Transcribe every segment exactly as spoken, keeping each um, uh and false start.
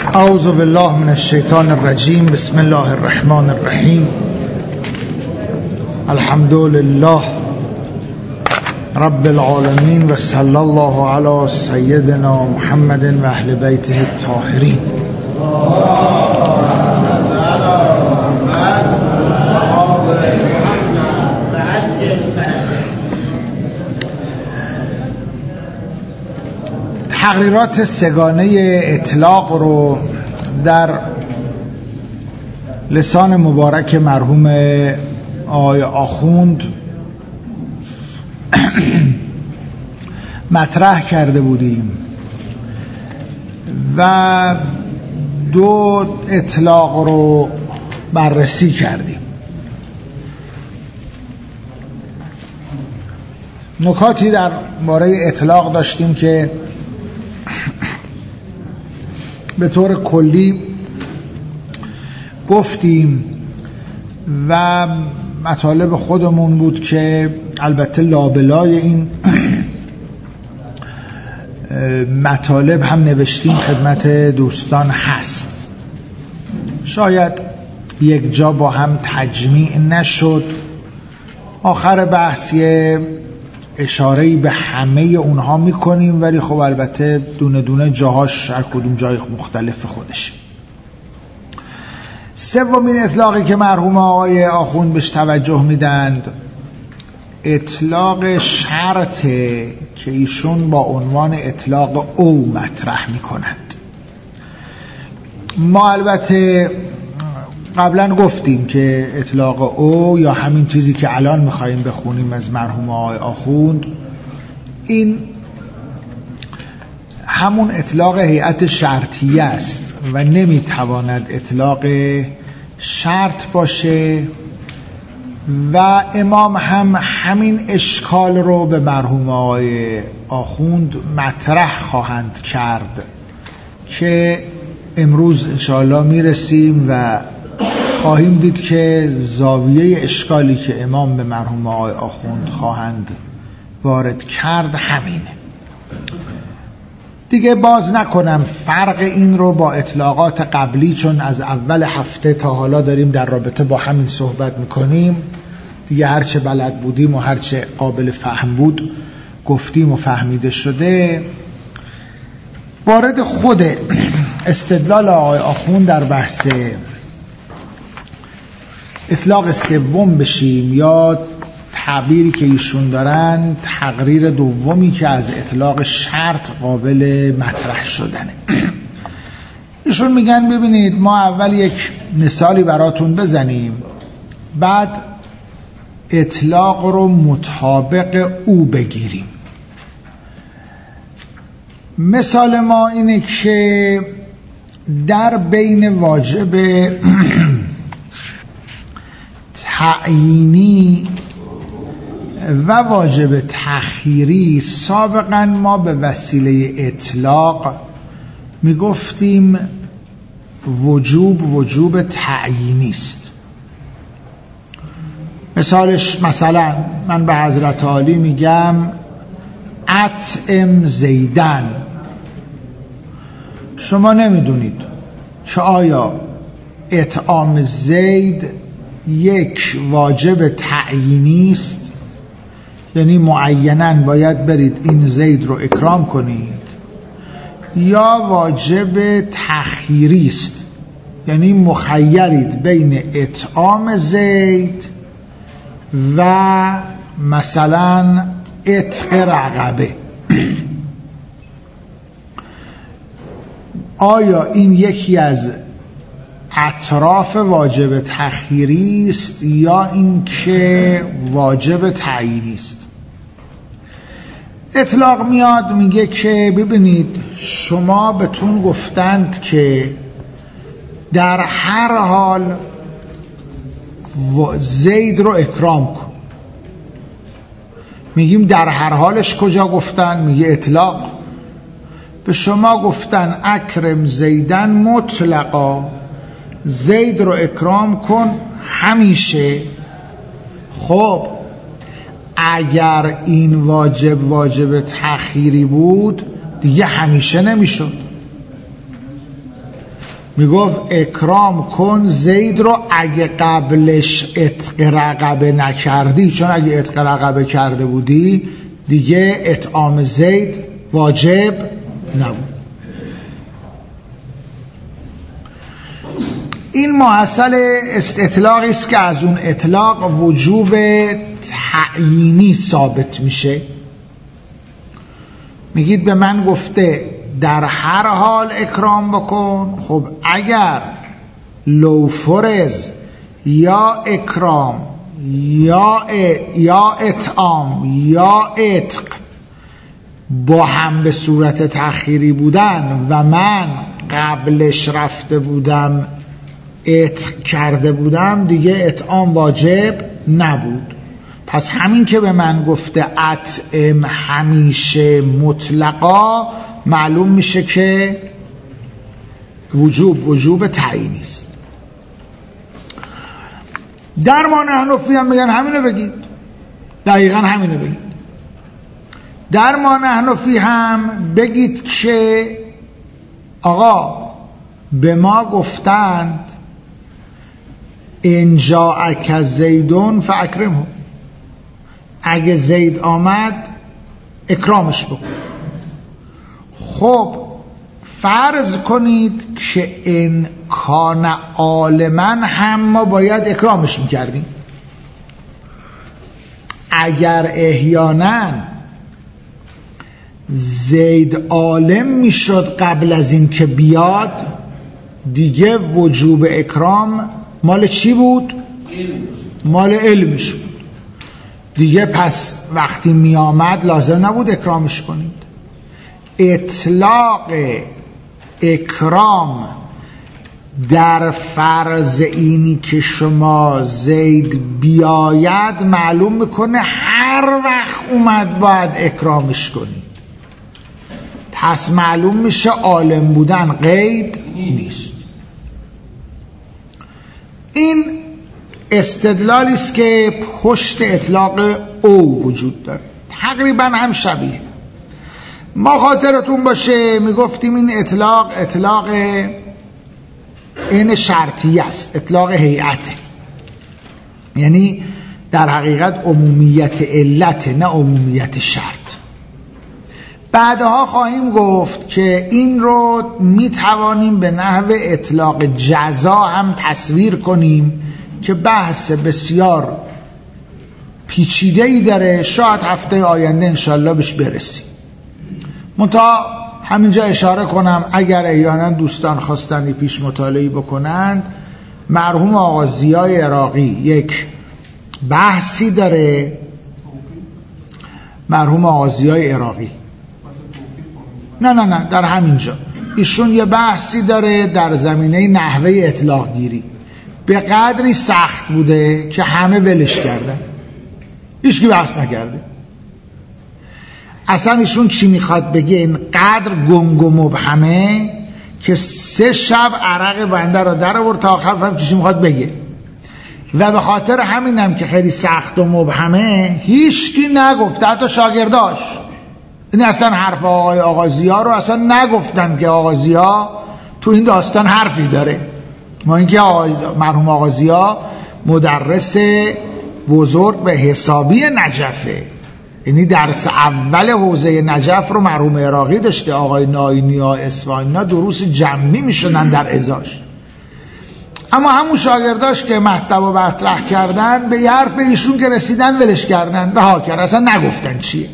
اعوذ بالله من الشیطان الرجیم. بسم الله الرحمن الرحیم. الحمد لله رب العالمین و صلی الله علی سیدنا محمد و اهل بیته الطاهرین. تقریرات سگانه اطلاق رو در لسان مبارک مرحوم آقای آخوند مطرح کرده بودیم و دو اطلاق رو بررسی کردیم. نکاتی در باره اطلاق داشتیم که به طور کلی گفتیم و مطالب خودمون بود که البته لابلای این مطالب هم نوشتیم خدمت دوستان هست. شاید یک جا با هم تجمیع نشد. آخر بحث یه اشاره‌ای به همه اونها میکنیم، ولی خب البته دونه دونه جاهاش هر کدوم جای مختلف خودش. سومین اطلاقی که مرحوم آقای آخوند بهش توجه میدند اطلاق شرطه که ایشون با عنوان اطلاق او مطرح میکنند. ما البته قبلا گفتیم که اطلاق او یا همین چیزی که الان میخواییم بخونیم از مرحوم آقای آخوند، این همون اطلاق هیئت شرطیه است و نمیتواند اطلاق شرط باشه و امام هم همین اشکال رو به مرحوم آقای آخوند مطرح خواهند کرد که امروز انشاءالله میرسیم و خواهیم دید که زاویه اشکالی که امام به مرحوم آقای آخوند خواهند وارد کرد همینه. دیگه باز نکنم فرق این رو با اطلاقات قبلی، چون از اول هفته تا حالا داریم در رابطه با همین صحبت میکنیم دیگه، هرچه بلد بودیم و هرچه قابل فهم بود گفتیم و فهمیده شده. وارد خود استدلال آقای آخوند در بحث اطلاق سوم بشیم یا تعبیری که ایشون دارن تقریر دومی که از اطلاق شرط قابل مطرح شدنه. ایشون میگن ببینید ما اول یک مثالی براتون بزنیم، بعد اطلاق رو مطابق او بگیریم. مثال ما اینه که در بین واجب تعیینی و واجب تخییری سابقا ما به وسیله اطلاق میگفتیم وجوب وجوب تعیینی است. مثالش مثلا من به حضرت عالی میگم اطعم زیدن، شما نمیدونید که آیا اطعام زید یک واجب تعیینی است، یعنی معیناً باید برید این زید رو اکرام کنید، یا واجب تخییری است، یعنی مخیرید بین اطعام زید و مثلا عتق رقبه. آیا این یکی از اطراف واجب تخییری است یا این که واجب تعیینی است؟ اطلاق میاد میگه که ببینید شما بهتون گفتند که در هر حال زید رو اکرام کن. میگیم در هر حالش کجا گفتن؟ میگه اطلاق. به شما گفتن اکرم زیدن مطلقا، زید رو اکرام کن همیشه. خب اگر این واجب واجب تخییری بود دیگه همیشه نمیشد. میگفت اکرام کن زید رو اگه قبلش عتق رقبه نکردی، چون اگه عتق رقبه کرده بودی دیگه اطعام زید واجب نبود. این ماصل اطلاقی است که از اون اطلاق وجوب تعیینی ثابت میشه. میگید به من گفته در هر حال اکرام بکن. خب اگر لو فرض یا اکرام یا یا اطعام یا عتق با هم به صورت تأخیری بودن و من قبلش رفته بودم عتق کرده بودم، دیگه اطعام واجب نبود. پس همین که به من گفته اطعم همیشه مطلقا، معلوم میشه که وجوب وجوب تعیینی است. در ما نحنفی هم میگن همینو بگید، دقیقا همینو بگید. در ما نحنفی هم بگید که آقا به ما گفتند ان جاءک زیدون فاکرمه، اگه زید آمد اکرامش بکن. خب فرض کنید که ان کان عالما هم ما باید اکرامش میکردیم. اگر احیانا زید عالم میشد قبل از این که بیاد، دیگه وجوب اکرام مال چی بود؟ مال علمش بود دیگه. پس وقتی می آمد لازم نبود اکرامش کنید. اطلاق اکرام در فرض اینی که شما زید بیاید معلوم میکنه هر وقت اومد باید اکرامش کنید. پس معلوم میشه عالم بودن قید نیست. این استدلالی است که پشت اطلاق او وجود داره، تقریبا هم شبیه. ما خاطرتون باشه میگفتیم این اطلاق اطلاق این شرطی است، اطلاق هیئت، یعنی در حقیقت عمومیت علت نه عمومیت شرط. بعدها خواهیم گفت که این رو میتوانیم به نحو اطلاق جزا هم تصویر کنیم که بحث بسیار پیچیده‌ای داره، شاید هفته آینده انشالله بهش برسیم. منتها همینجا اشاره کنم اگر احیانا دوستان خواستن پیش مطالعه بکنند، مرحوم آقا ضیای عراقی یک بحثی داره. مرحوم آقا ضیای عراقی نه نه نه در همینجا ایشون یه بحثی داره در زمینه نحوه اطلاق گیری، به قدری سخت بوده که همه ولش کردن، هیچکی بحث نکرده. اصلا ایشون چی میخواد بگه این قدر گنگ و مبهمه که سه شب عرق بنده را در آورد تا آخر فهم چی میخواد بگه. و به خاطر همینم که خیلی سخت و مبهمه هیچکی نگفته، حتی شاگرداش. این اصلا حرف آقای آغازیا رو اصلا نگفتن که آغازیا تو این داستان حرفی داره. ما اینکه مرحوم آغازیا مدرس بزرگ به حسابی نجفه، یعنی درس اول حوزه نجف رو مرحوم عراقی داشته، آقای ناینی ها اصفهانی ها دروس جمعی میشدن در ازاش. اما همون شاگرداش که مطلب و مطرح کردن به یه حرف ایشون که رسیدن ولش کردن، رها کردن، اصلا نگفتن چیه.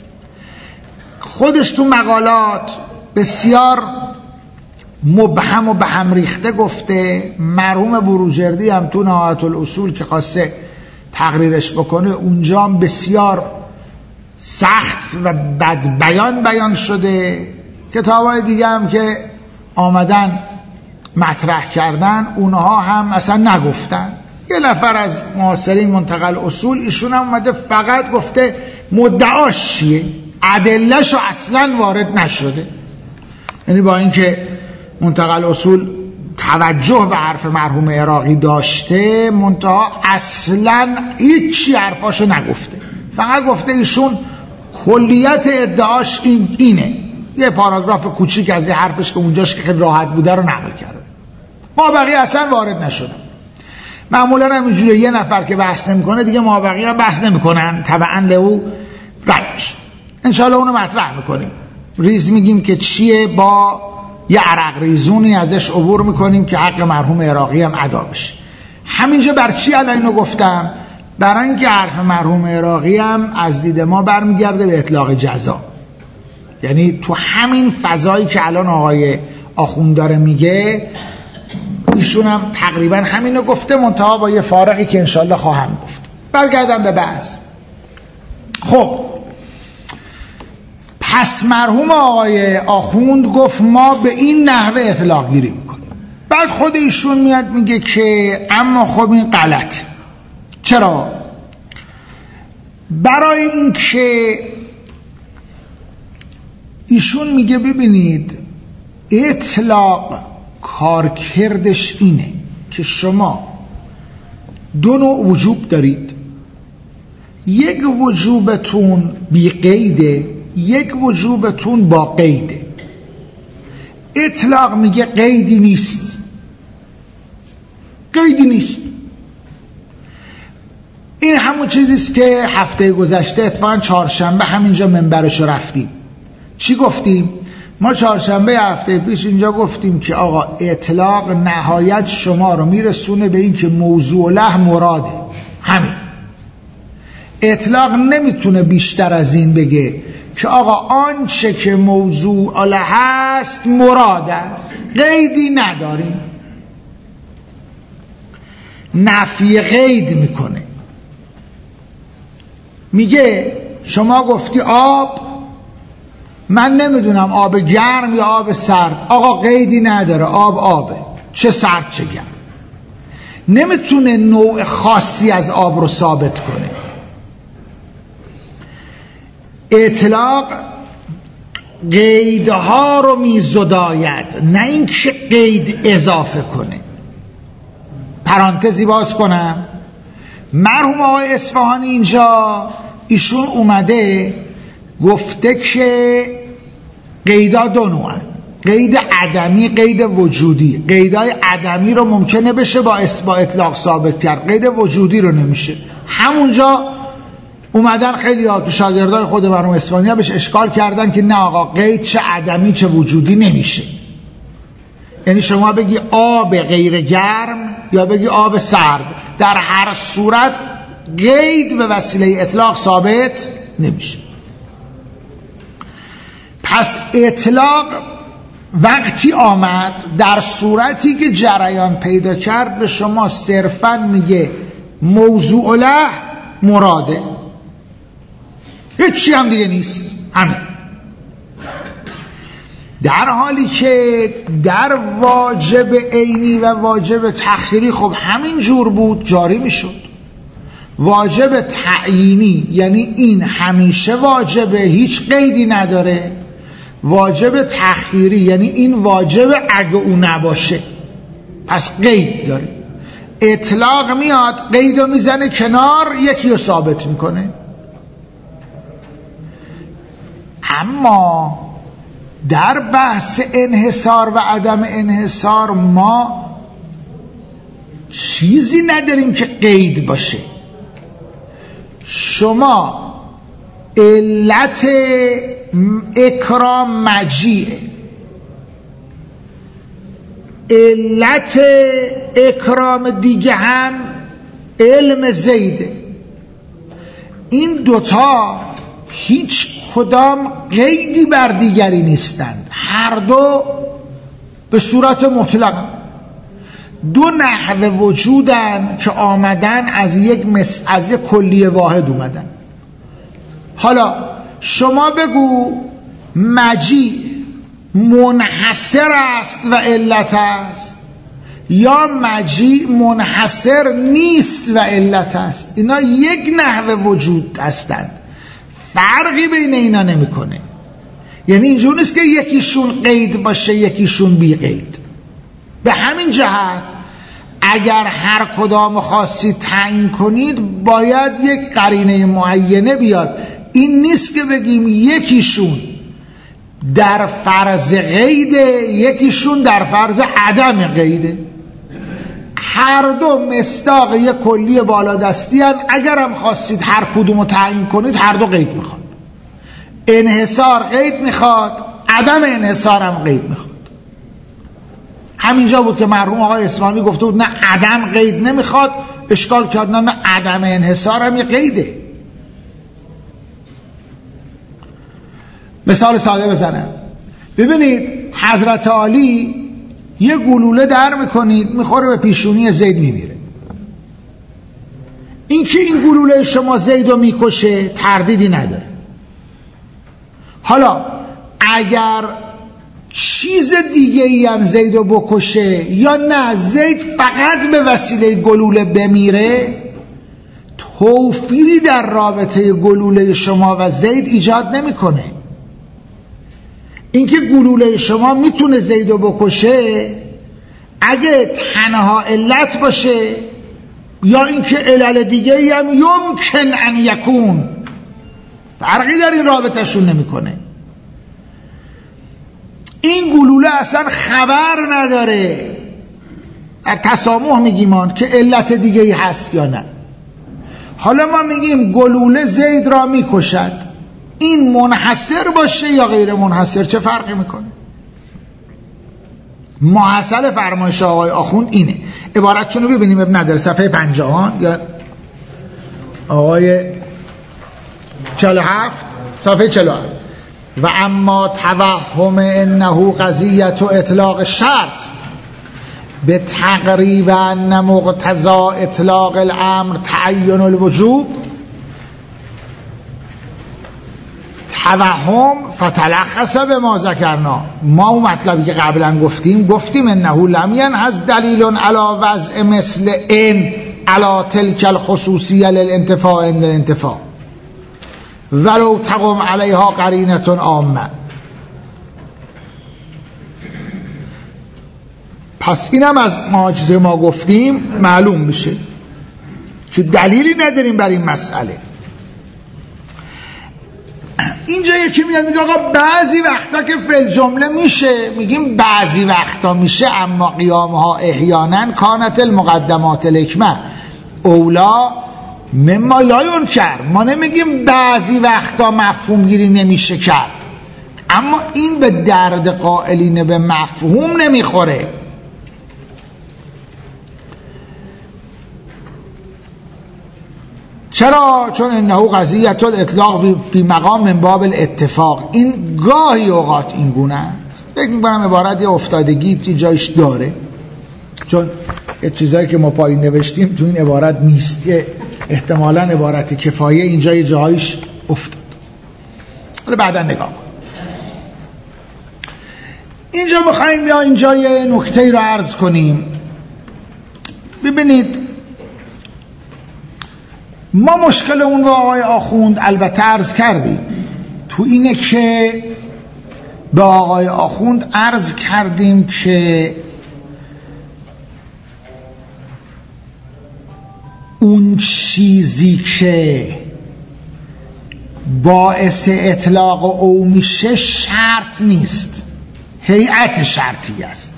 خودش تو مقالات بسیار مبهم و به هم ریخته گفته. مرحوم بروجردی هم تو نهایت الاصول که خواسته تقریرش بکنه اونجا هم بسیار سخت و بد بیان بیان شده. کتابای دیگه هم که آمدن مطرح کردن اونها هم اصلا نگفتن. یه نفر از معاصرین منتقل اصول ایشون هم اومده فقط گفته مدعاش چیه، ادله‌شو اصلا وارد نشده. یعنی با اینکه منتقل اصول توجه به حرف مرحوم عراقی داشته، منتها اصلا هیچی حرفاشو نگفته، فقط گفته ایشون کلیت ادعاش این اینه. یه پاراگراف کوچیک از یه حرفش که اونجاش که خیلی راحت بوده رو نقل کرده. ما بقیه اصلا وارد نشدن. معمولا همینجوری یه نفر که بحث نمیکنه دیگه ما بقیه هم بحث نمیکنن، طبعا لهو رد میشه. انشالله اونو مطرح میکنیم، ریز میگیم که چیه، با یه عرق ریزونی ازش عبور میکنیم که حق مرحوم عراقی هم ادا بشه. همینجا بر چی الان اینو گفتم؟ برای اینکه حرف مرحوم عراقی هم از دید ما برمیگرده به اطلاق جزا. یعنی تو همین فضایی که الان آقای آخوند داره میگه، ایشون هم تقریبا همینو گفته، منتها با یه فارقی که انشالله خواهم گفت. برگردم به بحث. خب پس مرحوم آقای آخوند گفت ما به این نحوه اطلاق گیری میکنیم. بعد خود ایشون میاد میگه که اما خب این غلط. چرا؟ برای اینکه ایشون میگه ببینید اطلاق کارکردش اینه که شما دو نوع وجوب دارید، یک وجوبتون بی قیده، یک وجوبتون با قیده. اطلاق میگه قیدی نیست، قیدی نیست. این همون چیزیست که هفته گذشته اتفاقا چهارشنبه همینجا منبرشو رفتیم. چی گفتیم؟ ما چهارشنبه هفته پیش اینجا گفتیم که آقا اطلاق نهایت شما رو میرسونه به این که موضوع له مراده. همین. اطلاق نمیتونه بیشتر از این بگه که آقا آنچه که موضوع له هست مراد است، قیدی نداریم. نفی قید میکنه، میگه شما گفتی آب، من نمیدونم آب گرم یا آب سرد، آقا قیدی نداره، آب آبه، چه سرد چه گرم. نمیتونه نوع خاصی از آب رو ثابت کنه. اطلاق قیدها رو میزداید، نه اینکه قید اضافه کنه. پرانتزی باز کنم، مرحوم آقای اصفهانی اینجا ایشون اومده گفته که قیدا دو نوعن، قید عدمی، قید وجودی. قیدای عدمی رو ممکنه بشه با با اطلاق ثابت کرد، قید وجودی رو نمیشه. همونجا اومدن خیلی ها که شاگردای خود مرحوم اصفهانی بهش اشکال کردن که نه آقا قید چه عدمی چه وجودی نمیشه. یعنی شما بگی آب غیر گرم یا بگی آب سرد، در هر صورت قید به وسیله اطلاق ثابت نمیشه. پس اطلاق وقتی آمد در صورتی که جریان پیدا کرد به شما صرفاً میگه موضوع له مراده، هیچی هم دیگه نیست، همین. در حالی که در واجب عینی و واجب تخیری خب همین جور بود، جاری میشد. واجب تعیینی یعنی این همیشه واجبه، هیچ قیدی نداره. واجب تخیری یعنی این واجب اگه او نباشه، پس قید داره. اطلاق میاد قید رو میزنه کنار، یکی رو ثابت میکنه. اما در بحث انحصار و عدم انحصار ما چیزی نداریم که قید باشه. شما علت اکرام مجیعه، علت اکرام دیگه هم علم زیده. این دوتا هیچ کدام قیدی بر دیگری نیستند، هر دو به صورت مطلق دو نحو وجودن که آمدن از یک مس... از یک کلیه واحد اومدن. حالا شما بگو مجیع منحصر است و علت است، یا مجیع منحصر نیست و علت است. اینا یک نحو وجود هستند، فرقی بین اینا نمیکنه. یعنی اینجور نیست که یکیشون قید باشه یکیشون بی قید. به همین جهت اگر هر کدام خاصی تعیین کنید باید یک قرینه معینه بیاد. این نیست که بگیم یکیشون در فرض قیده یکیشون در فرض عدم قیده. هر دو مصداق یک کلی بالادستی هستند. اگرم خواستید هر کدوم رو تعیین کنید هر دو قید میخواد. انحصار قید میخواد، عدم انحصار هم قید میخواد. همینجا بود که مرحوم آقای اسلامی گفته بود نه عدم قید نمیخواد، اشکال کرد نه نه عدم انحصار هم یه قیده. مثال ساده بزنم. ببینید حضرت علی یه گلوله در میکنید میخوره به پیشونی زید میمیره. این که این گلوله شما زید رو میکشه تردیدی نداره. حالا اگر چیز دیگه ای هم زید رو بکشه یا نه زید فقط به وسیله گلوله بمیره، توفیری در رابطه گلوله شما و زید ایجاد نمیکنه. اینکه گلوله شما میتونه زید رو بکشه اگه تنها علت باشه یا اینکه علل دیگه ای هم یمکن ان یکون، فرقی در این رابطهشون نمیکنه. این گلوله اصلا خبر نداره، در تسامح میگیم آن که علت دیگه ای هست یا نه. حالا ما میگیم گلوله زید را میکشد، این منحصر باشه یا غیر منحصر چه فرقی میکنه؟ محصل فرمایش آقای آخوند اینه. عبارتشون رو ببینیم ابن نداره، صفحه پنجاه یا آقای چهل و هفت صفحه چهل و هفت. و اما توهم انه قضیت و اطلاق شرط به تقریب ان مقتضا اطلاق الامر تعین الوجوب، توهم فتلخص به ما ذکرنا. ما اون مطلبی که قبلا گفتیم گفتیم انه لم ینحز دلیل علی وضع مثل ان علی تلک الخصوصیه للانتفاع عند الانتفاع ولو تقم علیها قرینه عامه. پس اینم از معاجزه ما گفتیم معلوم میشه که دلیلی نداریم بر این مسئله. اینجا یکی میاد میگه آقا بعضی وقتا که فل جمله میشه، میگیم بعضی وقتا میشه، اما قیامها احیانا کانت المقدمات الحکمه اولا مما لا ینکر. ما نمیگیم بعضی وقتا مفهوم گیری نمیشه کرد، اما این به درد قائلین به مفهوم نمیخوره. چرا؟ چون انه قضیت الاطلاق فی مقام من باب الاتفاق. این گاهی اوقات این گونه است. فکر می‌کنم عبارت یه افتادگی توی جایش داره، چون یه چیزایی که ما پایین نوشتیم تو این عبارت نیست، احتمالاً عبارت کفایه اینجا یه جایش افتاد. حالا بعدا نگاه کن. اینجا می‌خوایم یا اینجا یه نکته‌ای رو عرض کنیم. ببینید ما مشکل اون رو آقای آخوند البته عرض کردیم، تو اینه که به آقای آخوند عرض کردیم که اون چیزی که باعث اطلاق او میشه شرط نیست، هیئت شرطی است.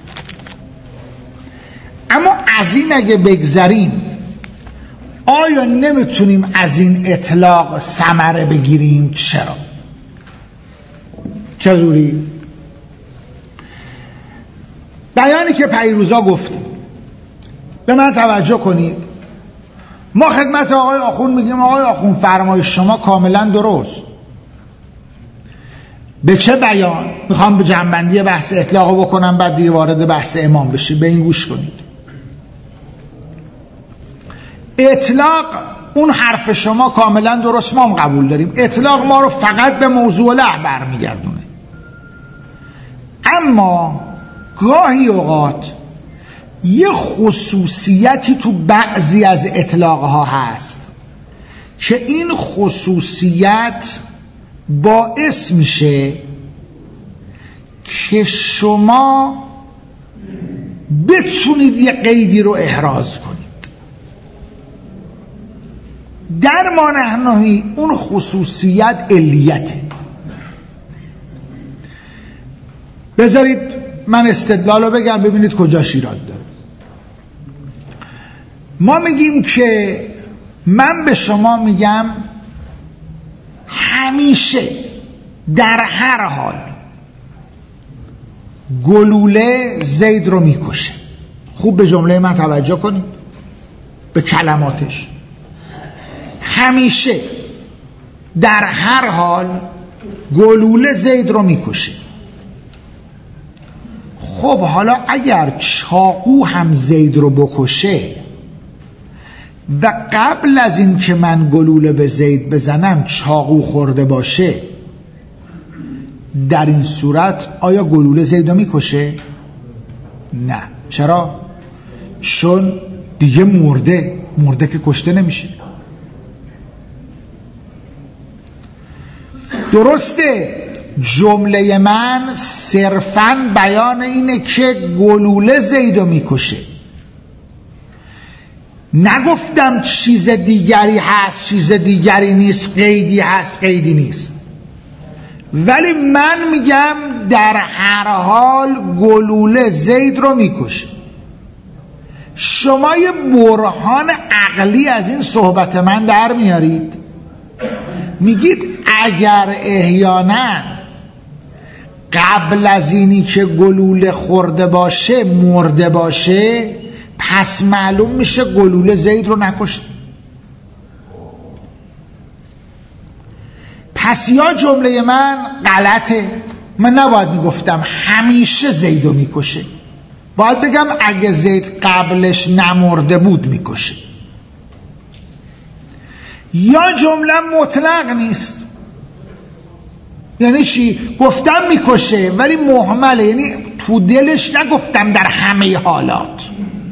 اما از این اگه بگذریم آیا نمیتونیم از این اطلاق ثمره بگیریم؟ چرا؟ چجوری؟ بیانی که پیروزا گفتیم، به من توجه کنید. ما خدمت آقای آخوند میگیم آقای آخوند فرمایش شما کاملا درست. به چه بیان؟ میخوام به جنبندی بحث اطلاق بکنم بعد دیگه وارد بحث امام بشیم. به این گوش کنید. اطلاق اون حرف شما کاملا درست، ما هم قبول داریم. اطلاق ما رو فقط به موضوع له برمیگردونه. اما گاهی اوقات یه خصوصیتی تو بعضی از اطلاقها هست که این خصوصیت باعث میشه که شما بتونید یه قیدی رو احراز کنید. در ما نحنهی اون خصوصیت علیته. بذارید من استدلال رو بگم ببینید کجا ایراد داره. ما میگیم که من به شما میگم همیشه در هر حال گلوله زید رو میکشه. خوب به جمله من توجه کنید، به کلماتش. همیشه در هر حال گلوله زید رو میکشه. خب حالا اگر چاقو هم زید رو بکشه و قبل از این که من گلوله به زید بزنم چاقو خورده باشه، در این صورت آیا گلوله زید رو میکشه؟ نه. چرا؟ چون دیگه مرده مرده که کشته نمیشه. درسته جمله من صرفاً بیان اینه که گلوله زیدو میکشه، نگفتم چیز دیگری هست چیز دیگری نیست، قیدی هست قیدی نیست. ولی من میگم در هر حال گلوله زید رو میکشه. شما یه برهان عقلی از این صحبت من در میارید، میگید اگر احیانا قبل از اینی که گلوله خورده باشه مرده باشه، پس معلوم میشه گلوله زید رو نکشته. پس یا جمله من غلطه، من نباید میگفتم همیشه زید رو میکشه، باید بگم اگه زید قبلش نمرده بود میکشه. یا جمله مطلق نیست. یعنی چی؟ گفتم میکشه ولی مهمله، یعنی تو دلش نگفتم در همه حالات.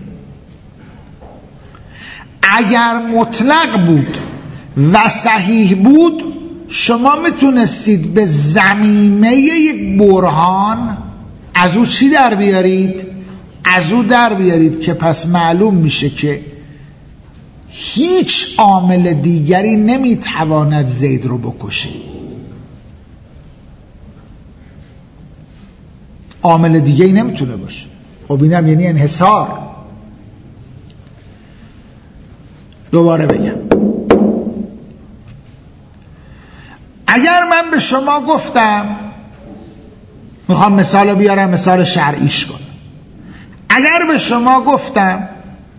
اگر مطلق بود و صحیح بود، شما میتونستید به ضمیمه یک برهان از او چی در بیارید؟ از او در بیارید که پس معلوم میشه که هیچ عامل دیگری نمیتواند زید رو بکشه. عامل دیگری نمیتونه باشه. خب اینم یعنی انحصار. دوباره بگم، اگر من به شما گفتم، میخوام مثال رو بیارم مثال شرعیش کنم، اگر به شما گفتم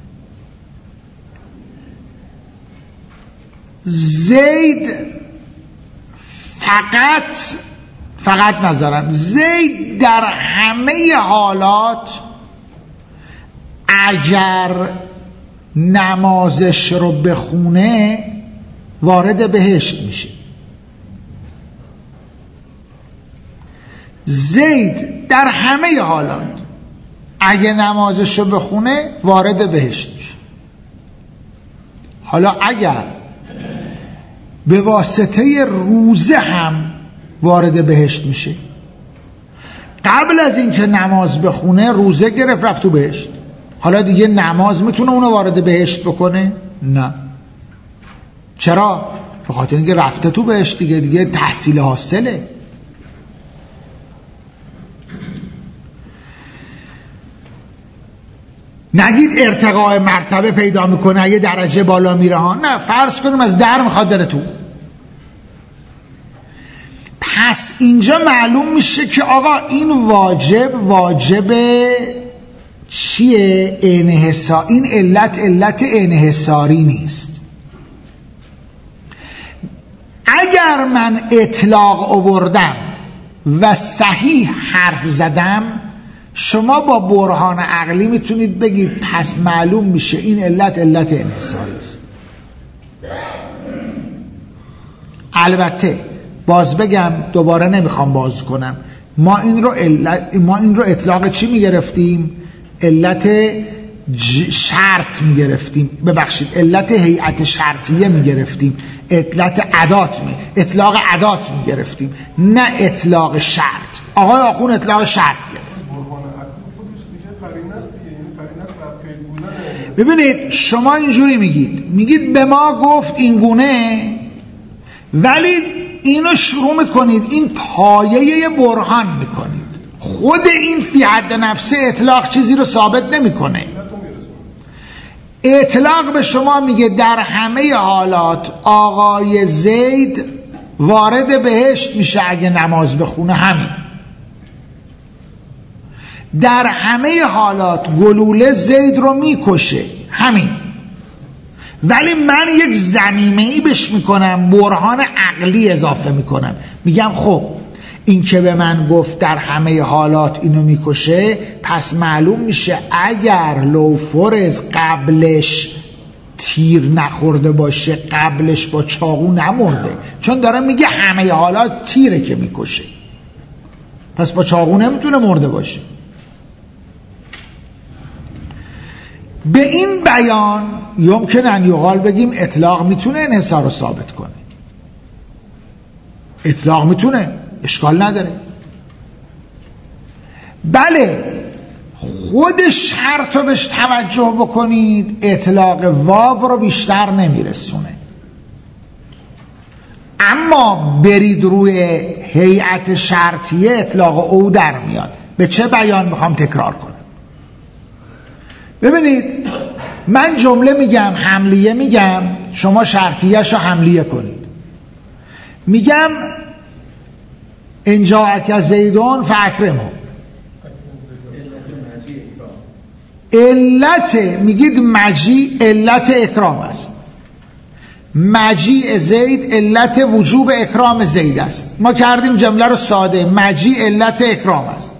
زید فقط فقط نظرم زید در همه حالات اگر نمازش رو بخونه وارد بهشت میشه. زید در همه حالات اگه نمازش رو بخونه وارد بهشت میشه. حالا اگر به واسطه روزه هم وارد بهشت میشه، قبل از اینکه نماز بخونه روزه گرفت رفت تو بهشت، حالا دیگه نماز میتونه اونو وارد بهشت بکنه؟ نه. چرا؟ به خاطر اینکه رفته تو بهشت دیگه، دیگه تحصیل حاصله. نگید ارتقاء مرتبه پیدا میکنه یه درجه بالا میره ها، نه، فرض کنیم از در میخواد بره تو. پس اینجا معلوم میشه که آقا این واجب واجب چیه؟ انحصار. این علت علت انحصاری نیست. اگر من اطلاق آوردم و صحیح حرف زدم، شما با برهان عقلی میتونید بگید پس معلوم میشه این علت علت انحصاری است. البته باز بگم، دوباره نمیخوام باز کنم، ما این رو علت ما این رو اطلاق چی میگرفتیم؟ علت شرط میگرفتیم، ببخشید علت هیئت شرطیه میگرفتیم، علت عدات می اطلاق عدات میگرفتیم، نه اطلاق شرط. آقای آخون اطلاق شرط گرفت. ببینید شما اینجوری میگید میگید به ما گفت این گونه، ولی اینو شروع میکنید این پایه برهان میکنید. خود این فی حد نفسه اطلاق چیزی رو ثابت نمیکنه. اطلاق به شما میگه در همه حالات آقای زید وارد بهشت میشه اگه نماز بخونه، همین. در همه حالات گلوله زید رو میکشه، همین. ولی من یک ضمیمه‌ای بهش میکنم، برهان عقلی اضافه میکنم، میگم خب این که به من گفت در همه حالات اینو میکشه، پس معلوم میشه اگر لو فرض قبلش تیر نخورده باشه، قبلش با چاقو نمرده، چون داره میگه همه حالات تیره که میکشه، پس با چاقو نمیتونه مرده باشه. به این بیان یمکن ان یقال بگیم اطلاق میتونه انحصار رو ثابت کنه، اطلاق میتونه، اشکال نداره. بله خود شرط رو بهش توجه بکنید، اطلاق واو رو بیشتر نمیرسونه. اما برید روی هیئت شرطیه، اطلاق او در میاد. به چه بیان میخوام تکرار کنم؟ ببینید من جمله میگم، حملیه میگم، شما شرطیه‌شو حملیه کنید. میگم ان جاءک زیدون فاکرمه، علت میگید مجیع علت اکرام است، مجیع زید علت وجوب اکرام زید است. ما کردیم جمله رو ساده، مجیع علت اکرام است،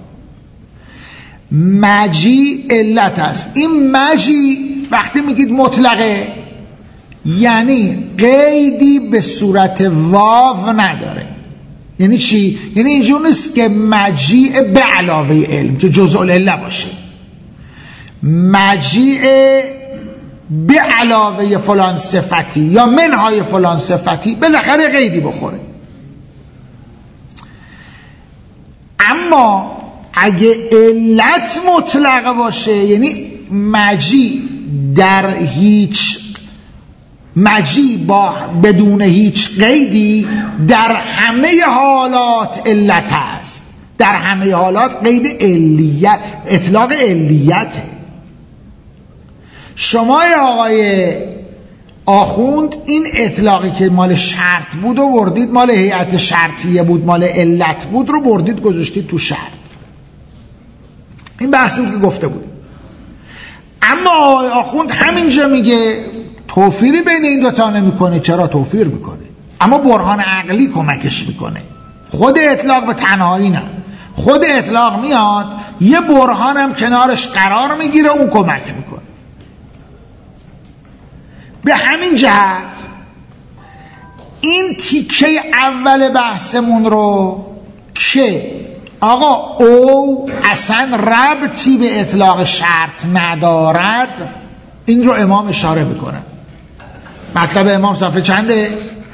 مجیع علت است. این مجیع وقتی میگید مطلقه یعنی قیدی به صورت واو نداره. یعنی چی؟ یعنی اینجور نیست که مجیع به علاوه علم که جزء العله باشه، مجیع به علاوه فلان صفتی یا منهای فلان صفتی، بالاخره قیدی بخوره. اما اگه علت مطلقه باشه، یعنی مجیع در هیچ مجیع با بدون هیچ قیدی در همه حالات علت هست، در همه حالات قید علیت، اطلاق علیته. شما آقای آخوند این اطلاقی که مال شرط بود و بردید، مال هیئت شرطیه بود، مال علت بود رو بردید گذاشتید تو شرط. این بحثی که گفته بود. اما آقای آخوند همینجا میگه توفیری بین این دوتا نمیکنه. چرا توفیر میکنه؟ اما برهان عقلی کمکش میکنه. خود اطلاق به تنهایی نه، خود اطلاق میاد یه برهان هم کنارش قرار میگیره، اون کمک میکنه. به همین جهت این تیکه اول بحثمون رو که آقا او اصلا ربطی به اطلاق شرط ندارد، این رو امام اشاره میکنه. مطلب امام صفحه چنده؟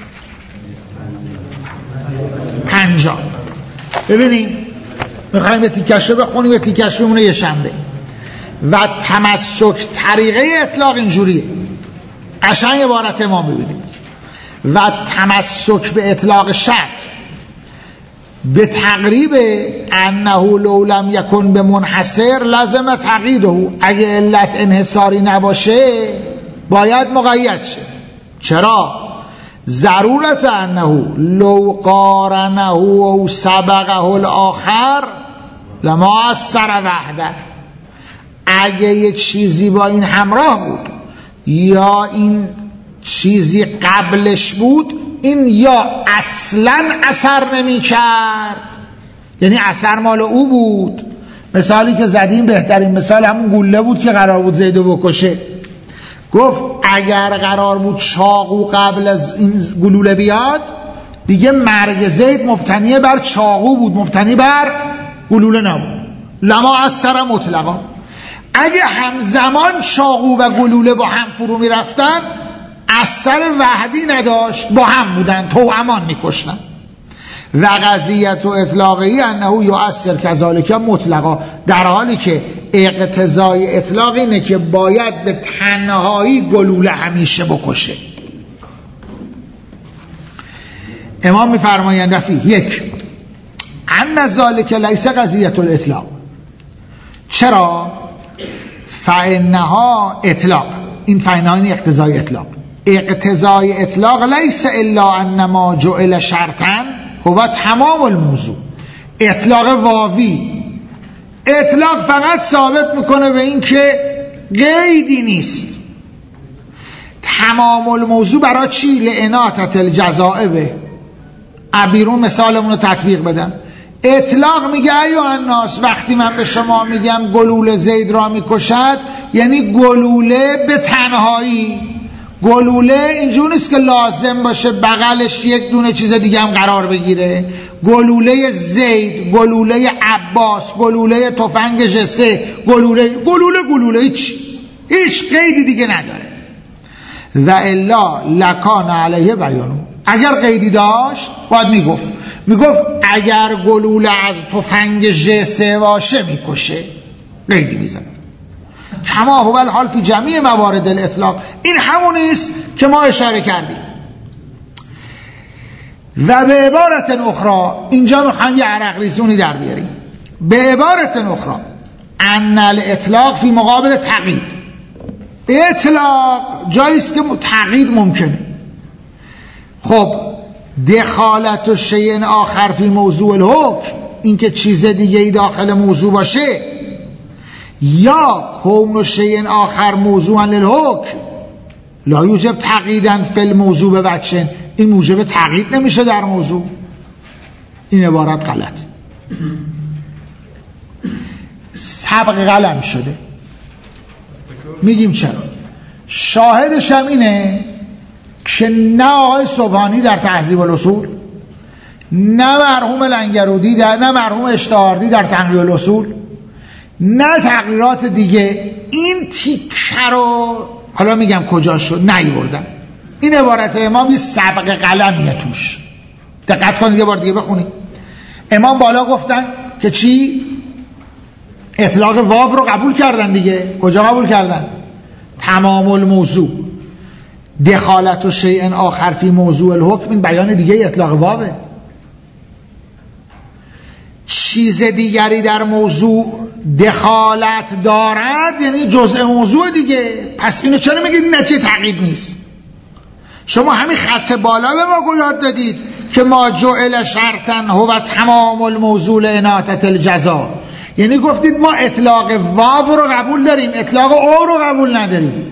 پنجاه. ببینیم میخواییم به تیکش رو بخونیم، به تیکش بمونه یه شنبه. و تمسک طریقه اطلاق اینجوریه، قشنگ عبارت امام ببینیم. و تمسک به اطلاق شرط به تقریب انه لو لم یکن به منحصر لازم تقییده، اگه علت انحصاری نباشه باید مقید شه. چرا؟ ضرورت انه لو قارنه و سبقه الاخر لما اثر وحده، اگه یک چیزی با این همراه بود یا این چیزی قبلش بود، این یا اصلا اثر نمی کرد، یعنی اثر مال او بود. مثالی که زدیم بهترین مثال همون گوله بود که قرار بود زیدو بکشه. گفت اگر قرار بود چاقو قبل از این گلوله بیاد، دیگه مرگ زید مبتنی بر چاقو بود، مبتنی بر گلوله نبود. لما اثر مطلقا، اگه همزمان چاقو و گلوله با هم فرو می رفتن اثر وحدی نداشت، با هم بودن، توامان می کشتن. و قضیت و اطلاقی انه یؤثر کذالک مطلقا، در حالی که اقتضای اطلاق اینه که باید به تنهایی گلوله همیشه بکشه. امام میفرمایند رفیع یک ان ذالک لیس قضیت الاطلاق. چرا؟ فانها اطلاق این فیناین اقتضای اطلاق. اقتضای اطلاق لیس الا انما جعل شرطا هو تمام الموضوع. اطلاق واوی اطلاق فقط ثابت میکنه به این که قیدی نیست. تمام الموضوع برای چی؟ لعناتت الجزائبه. عبیرون مثالمون رو تطبیق بدن. اطلاق میگه ایها الناس، وقتی من به شما میگم گلوله زید را میکشد یعنی گلوله به تنهایی. گلوله اینجور نیست که لازم باشه بغلش یک دونه چیز دیگه هم قرار بگیره. گلوله زید، گلوله عباس، گلوله تفنگ جسه، گلوله گلوله گلوله هیچ هیچ قیدی دیگه نداره. و الا لکان علیه بیانو. اگر قیدی داشت باید میگفت میگفت اگر گلوله از تفنگ جسه باشه میکشه، قیدی میزن. کما هو الحال فی جمیع موارد الاطلاق. این همونی است که ما اشاره کردیم. و به عبارت اخرى، اینجا میخوایم یه عرق ریزونی در بیاریم. به عبارت اخرى ان الاطلاق فی مقابل تقیید. اطلاق جاییست که تقیید ممکنه. خب دخالت و شیء آخر فی موضوع الحکم، این که چیز دیگه ای داخل موضوع باشه، یا کون و شیء آخر موضوعا للحکم لا یوجب تقییدا فی الموضوع به وجه، این موجب تقیید نمیشه در موضوع. این عبارت غلط، سبق قلم شده. میگیم چرا؟ شاهدش هم اینه که نه آقای سبحانی در تهذیب الاصول، نه مرحوم لنگرودی در، نه مرحوم اشتهاردی در تنقیح الاصول، نه تقریرات دیگه این تیکه رو حالا میگم کجا شد نیوردن. این عبارت امام یه سبق قلمیه توش. دقت کنید یه بار دیگه بخونید. امام بالا گفتن که چی؟ اطلاق واو رو قبول کردن دیگه. کجا قبول کردن؟ تمام الموضوع. دخالت و شیء آخر فی موضوع الحکم، این بیان دیگه اطلاق واوه. چیز دیگری در موضوع دخالت دارد یعنی جزء موضوع دیگه. پس اینو چرا میگید نتیجه تقیید نیست؟ شما همین خط بالا به ما یاد دادید که ما جعل شرطا هو تمام الموضوع لعناتت الجزا، یعنی گفتید ما اطلاق واو رو قبول داریم، اطلاق او رو قبول نداریم.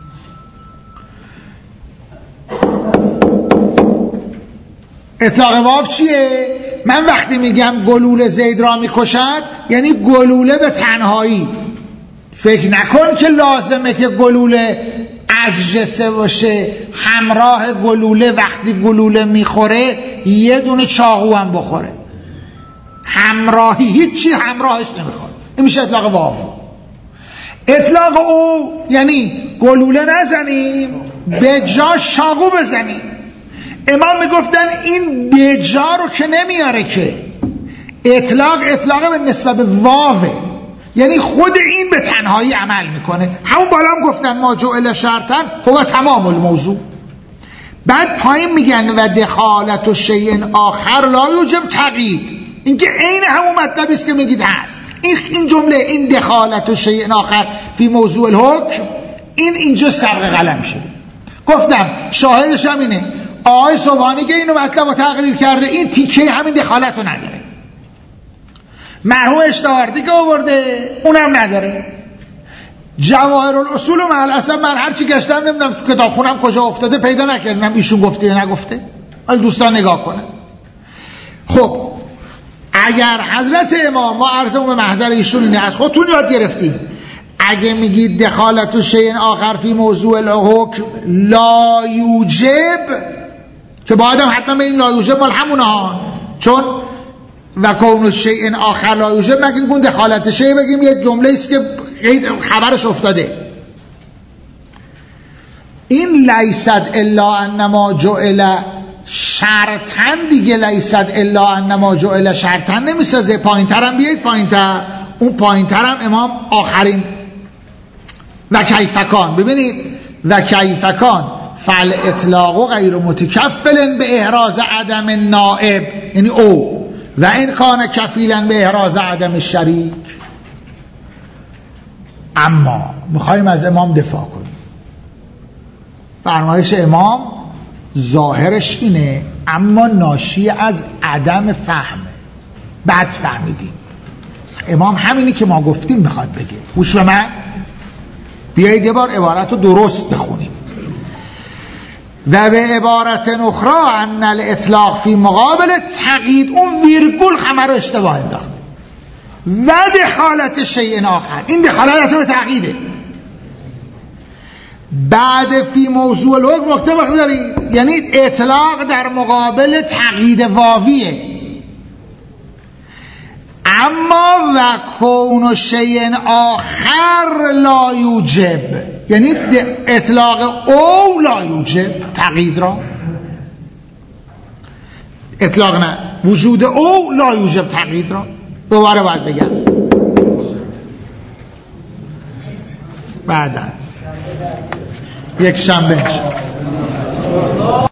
اطلاق واو چیه؟ من وقتی میگم گلوله زید را میکشد یعنی گلوله به تنهایی. فکر نکن که لازمه که گلوله از جسه باشه، همراه گلوله وقتی گلوله میخوره یه دونه چاقو هم بخوره، همراهی هیچی همراهش نمیخواد. این میشه اطلاق واو. اطلاق او یعنی گلوله نزنیم به جا چاقو بزنیم. امام میگفتن این بجا رو که نمیاره که. اطلاق اطلاق به نسبت به واوه، یعنی خود این به تنهایی عمل میکنه. همون بالا هم گفتن ما جعل شرطا هو تمام الموضوع. بعد پایین میگن و دخالت و شیء آخر لا یوجب تقیید. این که عین همون مطلبی است که میگید هست. این این جمله این دخالت و شیء آخر فی موضوع الحکم، این اینجا سبق قلم شده. گفتم شاهدش هم اینه آقای سبحانی که اینو مطلب رو تقریر کرده، این تیکه همین دخالت رو نداره. مرحوم اشتهاردی که آورده اونم نداره. جواهر الاصول و محل اصلا من هرچی گشتم نمیدونم تو کتاب خونم کجا افتاده پیدا نکردم ایشون گفته یا نگفته. حالا دوستان نگاه کنه. خب اگر حضرت امام، ما عرضمون به محضر ایشون اینه، از خودتون یاد گرفتیم، اگه میگید دخالت و شیء آخر فی موضوع الحکم لا یوجب، که باید هم حتما به این لا یوجب مال همونه ها، چون و کون شیء آخر لا یوجب مگه اون دخالت شیء بگیم یه جمله است که خبرش افتاده. این لیست الا انما جعل شرطن دیگه، لیست الا انما جعل شرطن نمیسازه. پایین ترم بیایید، پایین تر، اون پایین ترم امام آخرین و کیفکان، ببینید و کیفکان فل اطلاق غیر متکفل به احراز عدم نائب، یعنی او و این کان کفیلا به احراز عدم شریک. اما میخوایم از امام دفاع کنیم. فرمایش امام ظاهرش اینه، اما ناشی از عدم فهمه، بد فهمیدیم. امام همینی که ما گفتیم میخواد بگه. گوش به من، بیایید یه بار عبارت رو درست بخونیم. و به عبارت اخرى ان الاطلاق فی مقابل تقیید، اون ویرگول همه رو اشتباه انداخته. و دخالت شیء آخر، این دخالت به تقییده. بعد فی موضوع الحکم نکته بخداری، یعنی اطلاق در مقابل تقیید واویه. اما و کون شیء آخر لا یوجب، یعنی اطلاق او لا یوجب تقیید را، اطلاق نه، وجود او لا یوجب تقیید را. دوباره باید بگم بعدا یک شنبه